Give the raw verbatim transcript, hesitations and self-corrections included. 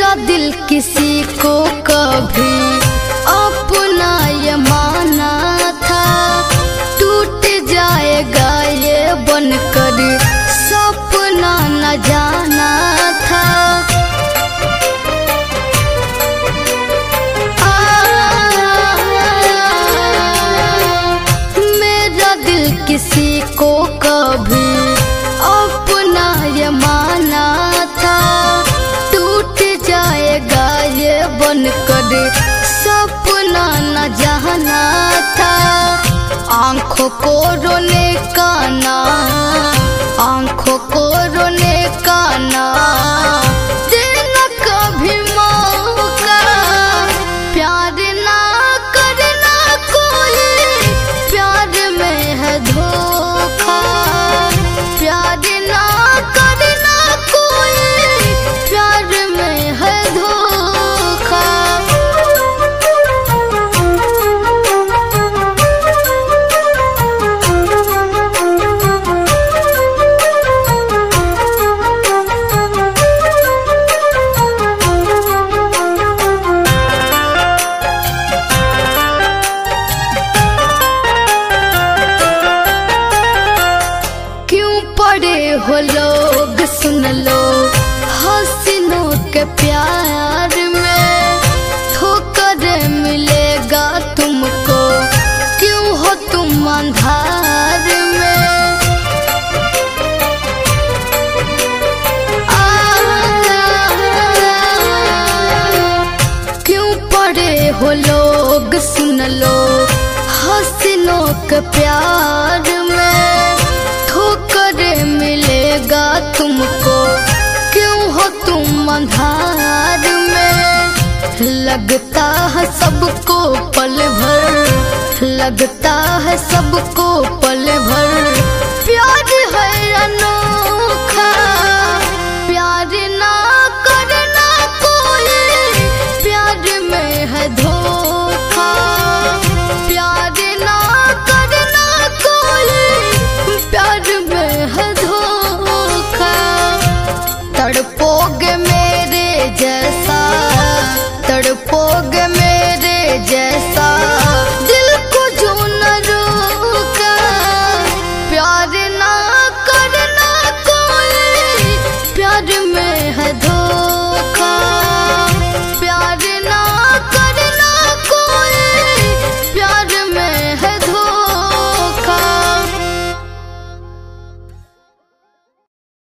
मेरा दिल किसी को कभी अपना ये माना था, टूट जाएगा ये बनकर सपना न जाना था। मेरा दिल किसी को कभी अपना ये माना था, टूट जाएगा ये बनकर सपना न जाना था। आंखों को रोने का ना, आंखों को रोने का ना देना कभी मौका, प्यार ना करना कोई, प्यार में है धोखा। प्यार ना करना कोई, प्यार में है धोखा। पड़े हो लोग सुन लो हसीनों के प्यार में, ठोकर मिलेगा तुमको क्यों हो तुम अंधार में। आ, क्यों पड़े हो लोग सुन लो हसीनों के प्यार में, ठोकर मिलेगा तुमको क्यों हो तुम अंधार में। लगता है सबको पल भर, लगता है सबको